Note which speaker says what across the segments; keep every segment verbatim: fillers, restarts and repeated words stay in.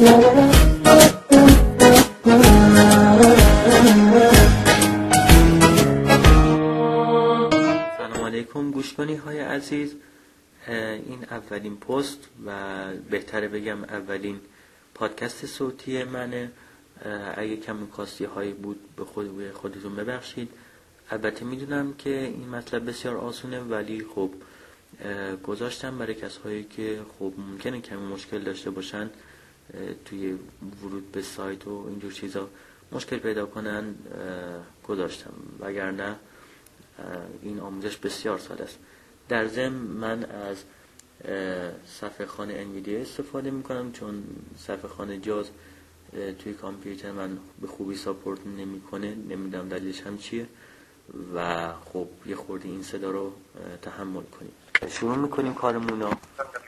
Speaker 1: علیکم گوشگانی های عزیز، این اولین پست و بهتره بگم اولین پادکست صوتی منه. اگه کم کاستی هایی بود به خود خودتون ببخشید. البته میدونم که این مطلب بسیار آسونه، ولی خب گذاشتم برای کسایی که خب ممکنه کمی مشکل داشته باشن توی ورود به سایت و اینجور چیزا مشکل پیدا کنن گذاشتم، وگرنه این آموزش بسیار ساده است. در ضمن من از صفحه خانه انویدیا استفاده میکنم، چون صفحه خانه جاز توی کامپیوتر من به خوبی ساپورت نمیکنه، نمیدونم دلیلش هم چیه و خب یه خورده این صدا رو تحمل کنیم. شروع میکنیم کارمون رو.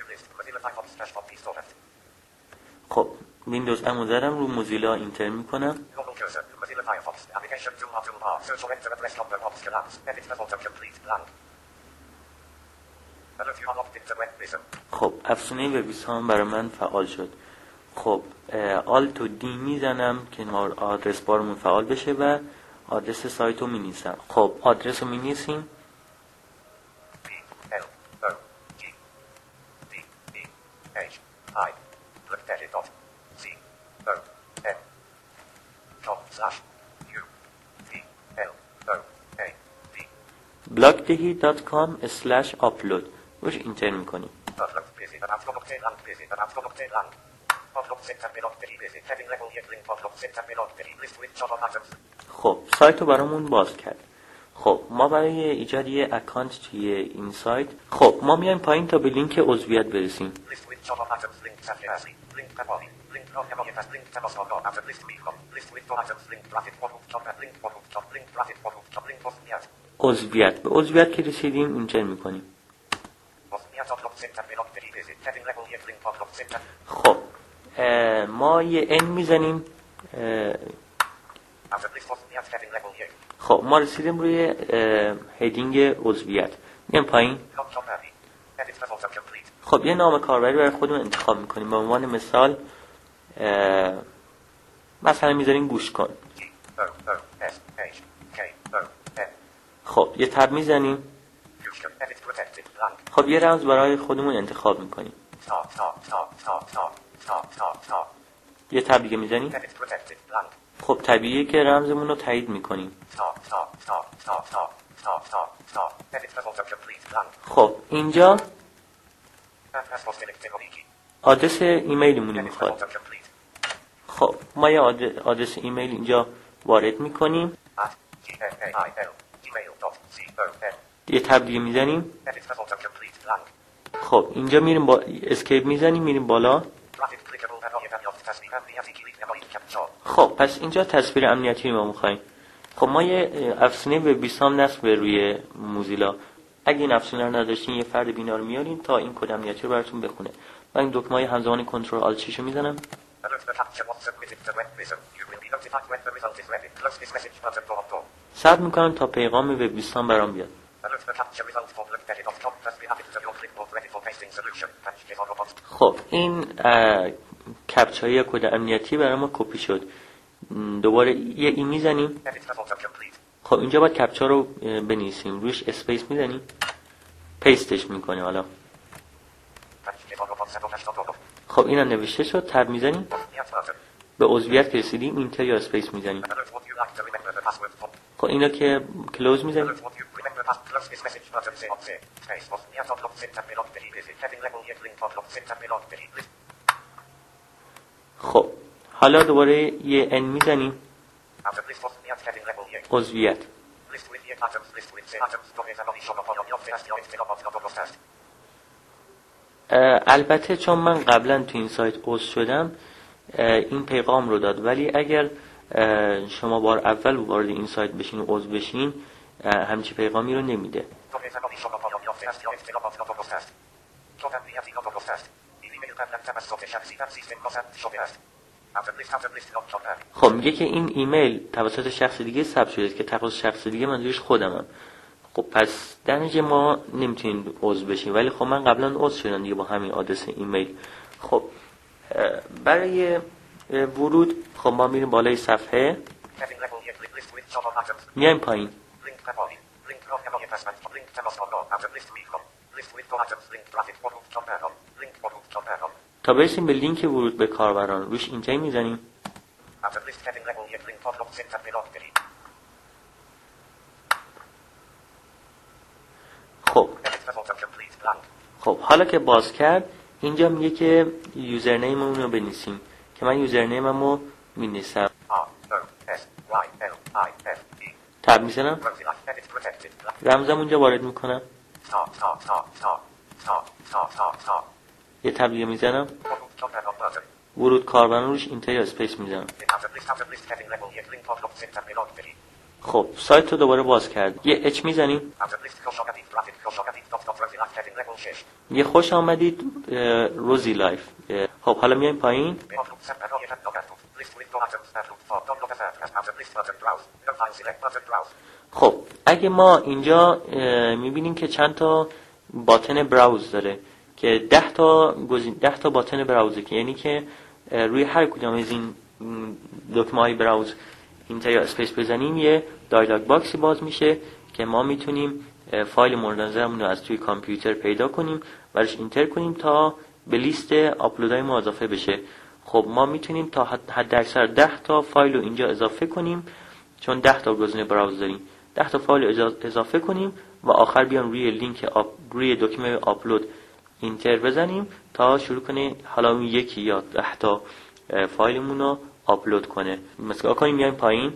Speaker 1: خب ویندوز ام زدم، رو موزیلا اینتر میکنم. خب افزونه وب بیسام برای من فعال شد. خب آلت و دی میزنم که آدرس بارمون فعال بشه و آدرس سایت رو مینیسم. خب آدرس رو مینیسیم. بلاکدهی دات کام اسلش آپلود روش اینتر میکنیم. خب سایت رو برامون باز کرد. خب ما برای ایجاد یه اکانت توی این سایت، خب ما میایم پایین تا به لینک عضویت برسیم. عضویت، به عضویت که رسیدیم اینجا میکنیم. خب ما یه ان میزنیم. خب ما رسیدیم روی هدینگ عضویت، میایم پایین. خب یه نام کاربری برای خودمون انتخاب میکنیم. به عنوان مثال مثلا میذاریم گوش کن. خب یه تب میزنیم. خب یه رمز برای خودمون انتخاب میکنیم. یه تب دیگه میزنیم. خب طبیعیه که رمزمون رو تایید میکنیم. خب اینجا آدرس ایمیلمون میخواد. خب ما یه آدرس ایمیل اینجا وارد میکنیم. یه تب دیگه میزنیم. خب اینجا میریم با اسکیپ میزنیم، میریم بالا. خب پس اینجا تصویر امنیتی ما میخوایم. خب ما یه افزونه وب بیسام نصب روی موزیلا. اگه این افزونه رو نداشتین یه فرد بینا رو میارین تا این کد امنیتی رو براتون بخونه. من این دکمه همزمان کنترل آلت شش رو میزنم. صبر میکنم تا پیغام وب بیسام برام بیاد. خب این کپچای کد امنیتی برای ما کپی شد. دوباره یه ای میزنیم. خب اینجا باید کپچا رو بنویسیم، روش اسپیس میزنیم، پیستش میکنیم. حالا خب اینا نوشته شد. تب میزنیم. به عضویت که رسیدیم اینتر یا اسپیس میزنیم. خب اینا که کلوز میزنیم. خب حالا دوباره یه ان میزنیم. عضویت. البته چون من قبلا تو این سایت عضو شدم این پیغام رو داد، ولی اگر شما بار اول وارد این سایت بشین و عضو بشین همچی پیغامی رو نمیده. خب میگه که این ایمیل توسط شخص دیگه ثبت شده که توسط شخص دیگه منظورش خودمم. خب پس در نتیجه ما نمیتونیم عضو بشیم، ولی خب من قبلا عضو شدم دیگه با همین آدرس ایمیل. خب برای ورود خب ما میریم بالای صفحه، میایم پایین. تا برسیم به لینک ورود به کاربران روش اینجا میزنیم. خب خب حالا که باز کرد اینجا میگه که یوزرنیممون رو بنویسیم که من یوزرنیممو می‌نویسم. تب میزنم، رمزم اونجا وارد میکنم، یه تب دیگه میزنم، ورود کاربران روش اینتر یا اسپیس میزنم. خب سایت رو دوباره باز کرد، یه اچ میزنیم، یه خوش آمدید روزی لایف. خب حالا میایم پایین. خب اگه ما اینجا میبینیم که چند تا باتن براوز داره که ده تا گزین ده تا باتن براوزه، که یعنی که روی هر کدوم از این دکمه های براوز اینتر یا اسپیس بزنیم یه دایلوگ باکسی باز میشه که ما میتونیم فایل مورد نظرمون رو از توی کامپیوتر پیدا کنیم و روش اینتر کنیم تا به لیست آپلودهای ما اضافه بشه. خب ما میتونیم تا حد اکثر ده تا فایل رو اینجا اضافه کنیم، چون ده تا گزینه براوز داریم، ده تا فایل اضافه کنیم و آخر بیان روی لینک آپ روی دکمه آپلود اینتر بزنیم تا شروع کنه حالا اون یکی یا ده تا فایلمون رو آپلود کنه. مثلا کنیم میایم پایین.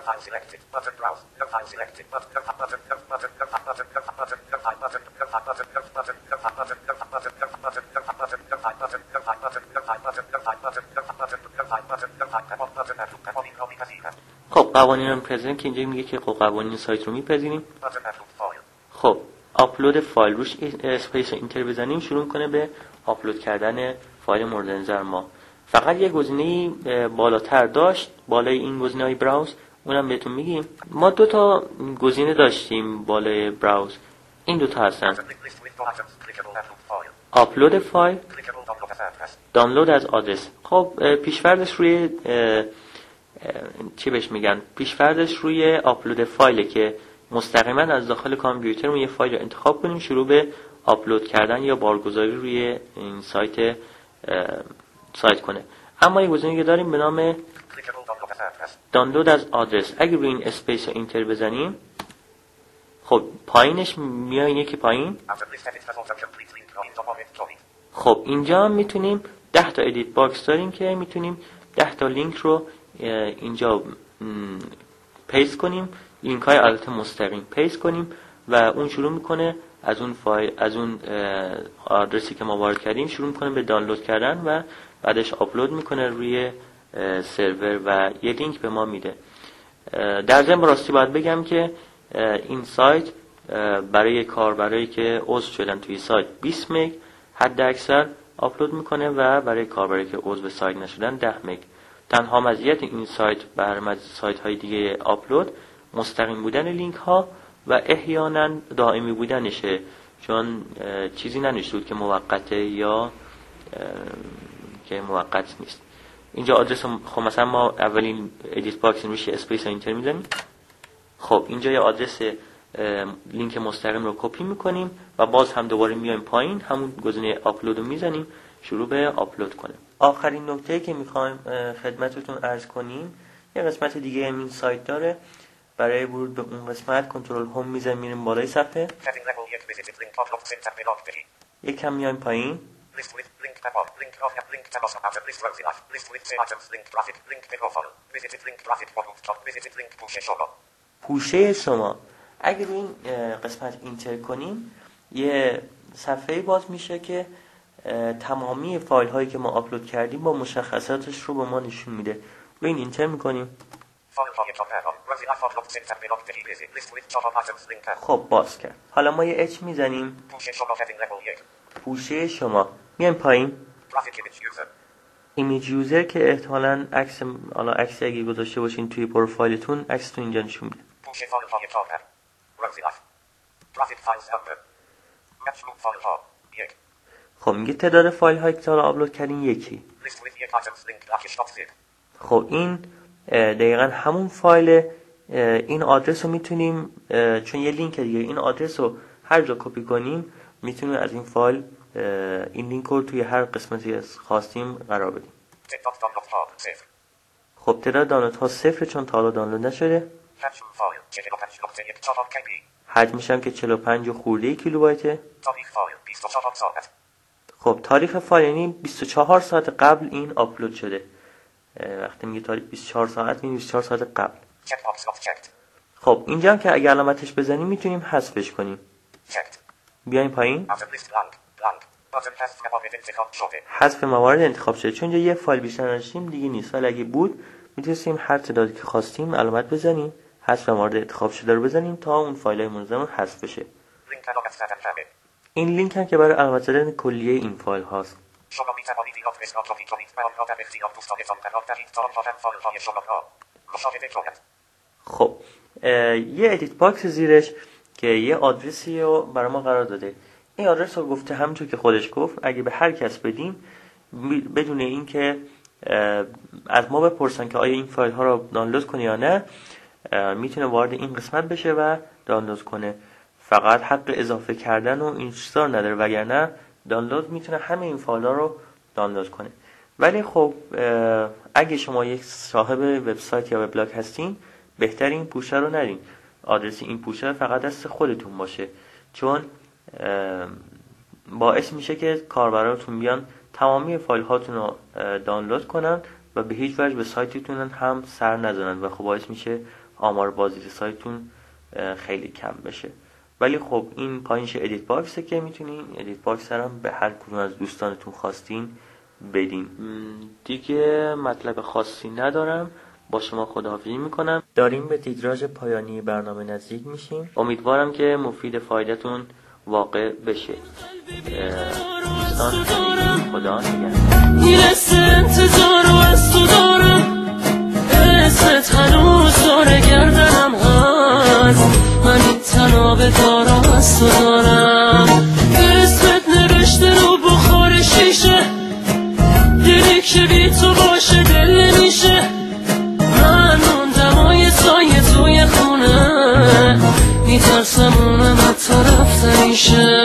Speaker 1: خب قوانین رو میپذیریم که اینجا میگه که خب قوانین سایت رو میپذیریم. خب آپلود فایل روش اسپیس و اینتر بزنیم شروع کنه به آپلود کردن فایل مورد نظر ما. فقط یه گزینه بالاتر داشت بالای این گزینه‌های براوز، اونم بهتون میگیم. ما دو تا گزینه داشتیم بالای براوز، این دو تا هستن: آپلود فایل، دانلود از آدرس. خب پیشفرضش روی چی بهش میگن پیشفرضش روی آپلود فایله که مستقیما از داخل کامپیوترمون یه فایل رو انتخاب کنیم شروع به آپلود کردن یا بارگذاری روی این سایت سایت کنه. اما یه گزینه که داریم به نام دانلود از آدرس. اگه روی این اسپیس رو اینتر بزنیم خب پایینش میایین یکی پایین. خب اینجا میتونیم ده تا ادیت باکس داریم که میتونیم ده تا لینک رو اینجا پیست کنیم، لینک های البته مستقیم پیست کنیم و اون شروع میکنه از اون فایل از اون آدرسی که ما وارد کردیم شروع میکنه به دانلود کردن و بعدش آپلود میکنه روی سرور و یه لینک به ما میده. در ضمن راستی باید بگم که این سایت برای کاربرایی که عضو شدن توی سایت بیست مگ حد اکثر آپلود میکنه و برای کاربرایی که عضو سایت نشدن ده مگ. تنها مزیت این سایت بر سایت های دیگه آپلود مستقیم بودن لینک ها و احیانا دائمی بودنشه، چون چیزی ننوشته بود که موقته یا که موقت نیست. اینجا آدرس خب مثلا ما اولین ادیت باکس روش اسپیس اینتر میزنیم. خب اینجا یه آدرس لینک مستقیم رو کپی میکنیم و باز هم دوباره میایم پایین همون گزینه آپلود رو میزنیم شروع به آپلود کنیم. آخرین نکته که میخوایم خدمتتون عرض کنیم یه قسمت دیگه این سایت داره. برای ورود به اون قسمت کنترل هوم میزنیم میریم بالای صفحه، یک کم میایم پایین. پوشه شما. اگر این قسمت اینتر کنیم یه صفحه باز میشه که تمامی فایل هایی که ما آپلود کردیم با مشخصاتش رو به ما نشون میده. روی این اینتر میکنیم. خب باز کرد. حالا ما یه اچ میزنیم. پوشه شما. میایم پایین. ایمیج یوزر که احتمالاً عکس حالا عکس اگه گذاشته باشین توی پروفایلتون عکستون اینجا نشون میده. پوشه فایل های تاپر. روزی لایف. گرافیک فایلز نمبر. مطلوب فایل ها یک. خب میگه تعداد فایل هایی که تا آپلود کردین یکی. خب این دقیقا همون فایل. این آدرس رو میتونیم چون یه لینک دیگه، این آدرس رو هر جا کپی کنیم میتونیم از این فایل این لینک رو توی هر قسمتی از خواستیم قرار بدیم. خب تعداد دانلود ها صفر چون تا حالا دانلود نشده. حجمش هم که چهل و پنج خورده کیلوبایته. خب تاریخ فایل یعنی بیست و چهار ساعت قبل این آپلود شده. وقتی میگه تاریخ بیست و چهار ساعت یعنی بیست و چهار ساعت قبل. خب اینجا هم که اگه علامتش بزنیم میتونیم حذفش کنیم. بیایم پایین. حذف موارد انتخاب شده. چون یه فایل بیشتر نداشتیم دیگه نیست، ولی اگه بود میتونستیم هر تعدادی که خواستیم علامت بزنیم، حذف موارد انتخاب شده رو بزنیم تا اون فایل‌های منظم حذف بشه. این لینک هم که برای علامت زدن کلیه این فایل هاست. شما می‌توانید این آدرس را کپی کنید و آن را در اختیار دوستانتان قرار دهید تا آنها هم فایل‌های شما را مشاهده کنند. خب یه ادیت باکس زیرش که یه آدرسی رو برای ما قرار داده. این آدرس رو گفته همونطور که خودش گفت اگه به هر کس بدیم بدون اینکه از ما بپرسن که آیا این فایل ها رو دانلود کنه یا نه، میتونه وارد این قسمت بشه و دانلود کنه. فقط حق اضافه کردن و این چیزا نداره، وگرنه دانلود میتونه همه این فایل ها رو دانلود کنه. ولی خب اگه شما یک صاحب وبسایت یا وبلاگ هستین بهتر این پوشه رو ندین. آدرس این پوشه فقط دست خودتون باشه، چون باعث میشه که کاربراتون بیان تمامی فایل هاتون رو دانلود کنن و به هیچ وجه به سایتتون هم سر نزنن و خب باعث میشه آمار بازدید سایتتون خیلی کم بشه. ولی خب این پایینش ادیت باکسه که میتونین ادیت باکس هم به هر کدوم از دوستانتون خواستین بدین. دیگه مطلب خاصی ندارم، با شما خداحافظی میکنم. داریم به تیتراژ پایانی برنامه نزدیک میشیم. امیدوارم که مفید فایده‌تون واقع بشه. دوستان خدا نگهدار. میرسه انتظار و از تو دارم، اسمت هنوز داره گردنم هست، من این تناب دارم از تو دارم. اسمت نوشته رو بخار شیشه، دلی که بی تو باشه دل نمیشه. من موندم های سایه توی خونه، میترسم اونم حتی رفته میشه.